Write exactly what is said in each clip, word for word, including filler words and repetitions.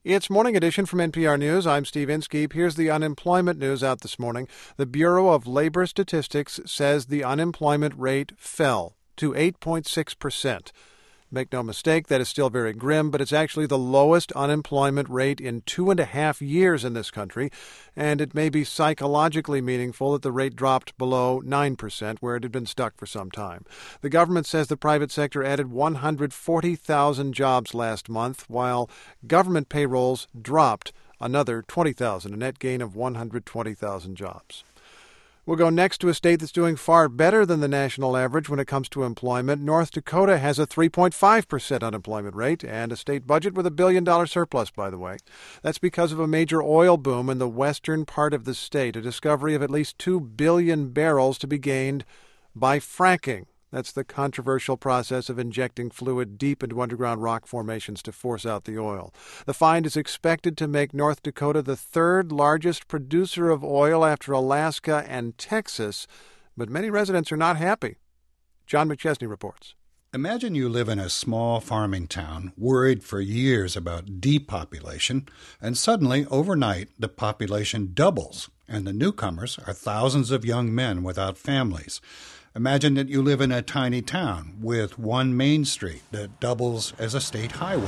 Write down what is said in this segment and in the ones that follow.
It's Morning Edition from N P R News. I'm Steve Inskeep. Here's the unemployment news out this morning. The Bureau of Labor Statistics says the unemployment rate fell to eight point six percent. Make no mistake, that is still very grim, but it's actually the lowest unemployment rate in two and a half years in this country, and it may be psychologically meaningful that the rate dropped below nine percent, where it had been stuck for some time. The government says the private sector added one hundred forty thousand jobs last month, while government payrolls dropped another twenty thousand, a net gain of one hundred twenty thousand jobs. We'll go next to a state that's doing far better than the national average when it comes to employment. North Dakota has a three point five percent unemployment rate and a state budget with a billion dollar surplus, by the way. That's because of a major oil boom in the western part of the state, a discovery of at least two billion barrels to be gained by fracking. That's the controversial process of injecting fluid deep into underground rock formations to force out the oil. The find is expected to make North Dakota the third largest producer of oil after Alaska and Texas, but many residents are not happy. John McChesney reports. Imagine you live in a small farming town, worried for years about depopulation, and suddenly, overnight, the population doubles, and the newcomers are thousands of young men without families. Imagine that you live in a tiny town with one main street that doubles as a state highway.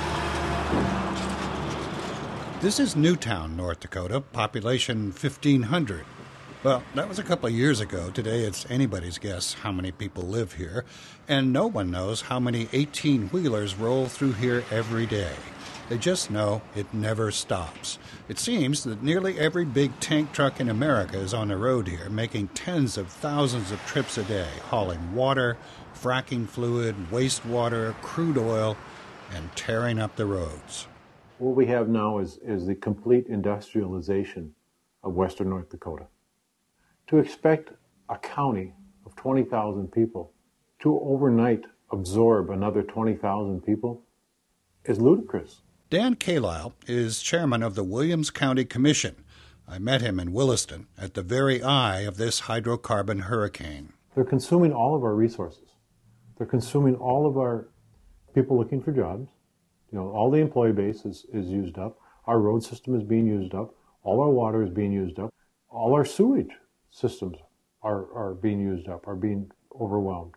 This is Newtown, North Dakota, population fifteen hundred. Well, that was a couple of years ago. Today it's anybody's guess how many people live here, and no one knows how many eighteen-wheelers roll through here every day. They just know it never stops. It seems that nearly every big tank truck in America is on the road here, making tens of thousands of trips a day, hauling water, fracking fluid, wastewater, crude oil, and tearing up the roads. What we have now is, is the complete industrialization of western North Dakota. To expect a county of twenty thousand people to overnight absorb another twenty thousand people is ludicrous. Dan Kalile is chairman of the Williams County Commission. I met him in Williston at the very eye of this hydrocarbon hurricane. They're consuming all of our resources. They're consuming all of our people looking for jobs. You know, all the employee base is, is used up. Our road system is being used up. All our water is being used up. All our sewage systems are, are being used up, are being overwhelmed.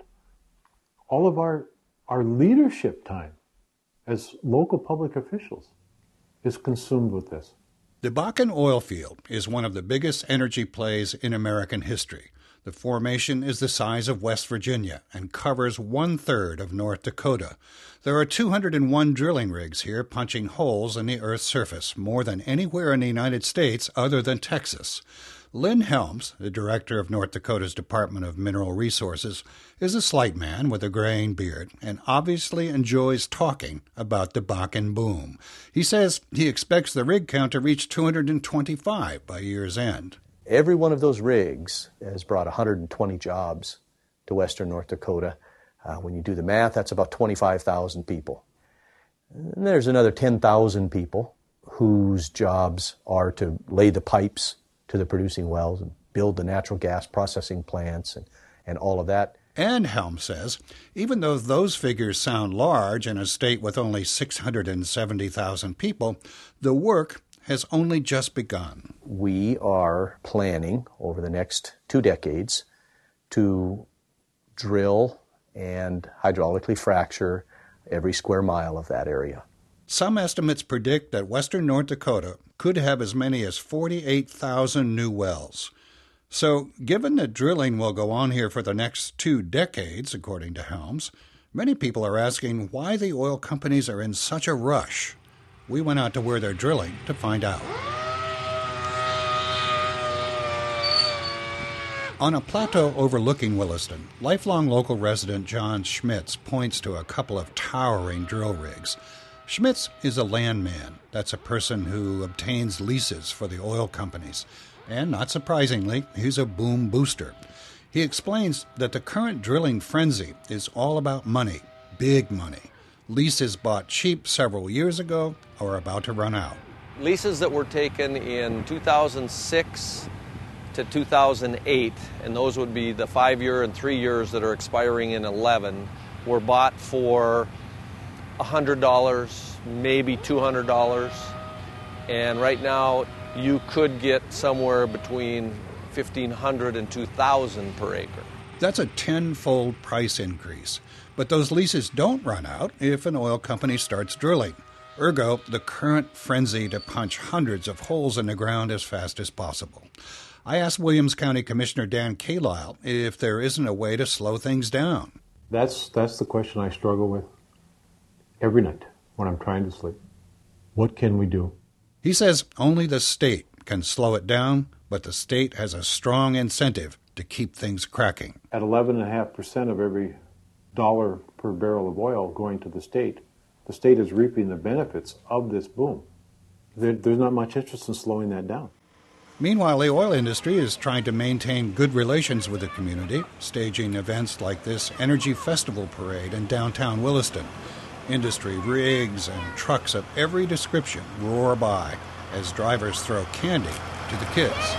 All of our, our leadership time as local public officials is consumed with this. The Bakken oil field is one of the biggest energy plays in American history. The formation is the size of West Virginia and covers one-third of North Dakota. There are two hundred one drilling rigs here punching holes in the Earth's surface, more than anywhere in the United States other than Texas. Lynn Helms, the director of North Dakota's Department of Mineral Resources, is a slight man with a graying beard and obviously enjoys talking about the Bakken boom. He says he expects the rig count to reach two hundred twenty-five by year's end. Every one of those rigs has brought one hundred twenty jobs to western North Dakota. Uh, when you do the math, that's about twenty-five thousand people. And there's another ten thousand people whose jobs are to lay the pipes to the producing wells and build the natural gas processing plants and, and all of that. And Helm says, even though those figures sound large in a state with only six hundred seventy thousand people, the work has only just begun. We are planning over the next two decades to drill and hydraulically fracture every square mile of that area. Some estimates predict that western North Dakota could have as many as forty-eight thousand new wells. So, given that drilling will go on here for the next two decades, according to Helms, many people are asking why the oil companies are in such a rush. We went out to where they're drilling to find out. On a plateau overlooking Williston, lifelong local resident John Schmitz points to a couple of towering drill rigs. Schmitz is a landman. That's a person who obtains leases for the oil companies. And not surprisingly, he's a boom booster. He explains that the current drilling frenzy is all about money, big money. Leases bought cheap several years ago are about to run out. Leases that were taken in two thousand six to two thousand eight, and those would be the five-year and three years that are expiring in eleven, were bought for one hundred dollars, maybe two hundred dollars. And right now, you could get somewhere between fifteen hundred dollars and two thousand dollars per acre. That's a tenfold price increase. But those leases don't run out if an oil company starts drilling. Ergo, the current frenzy to punch hundreds of holes in the ground as fast as possible. I asked Williams County Commissioner Dan Carlisle if there isn't a way to slow things down. That's that's the question I struggle with every night when I'm trying to sleep. What can we do? He says only the state can slow it down, but the state has a strong incentive to keep things cracking. At eleven point five percent of every dollar per barrel of oil going to the state, the state is reaping the benefits of this boom. There, there's not much interest in slowing that down. Meanwhile, the oil industry is trying to maintain good relations with the community, staging events like this Energy Festival Parade in downtown Williston. Industry rigs and trucks of every description roar by as drivers throw candy to the kids.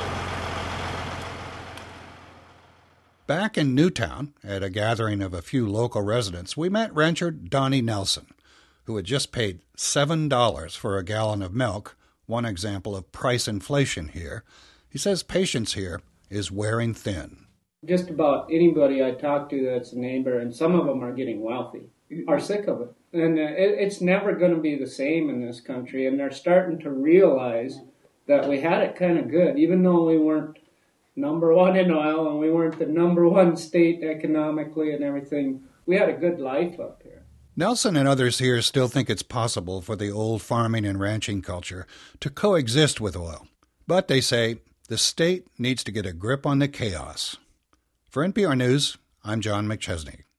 Back in Newtown, at a gathering of a few local residents, we met rancher Donnie Nelson, who had just paid seven dollars for a gallon of milk, one example of price inflation here. He says patience here is wearing thin. Just about anybody I talk to that's a neighbor, and some of them are getting wealthy, are sick of it. And uh, it, it's never going to be the same in this country, and they're starting to realize that we had it kind of good, even though we weren't number one in oil and we weren't the number one state economically and everything. We had a good life up here. Nelson and others here still think it's possible for the old farming and ranching culture to coexist with oil. But they say the state needs to get a grip on the chaos. For N P R News, I'm John McChesney.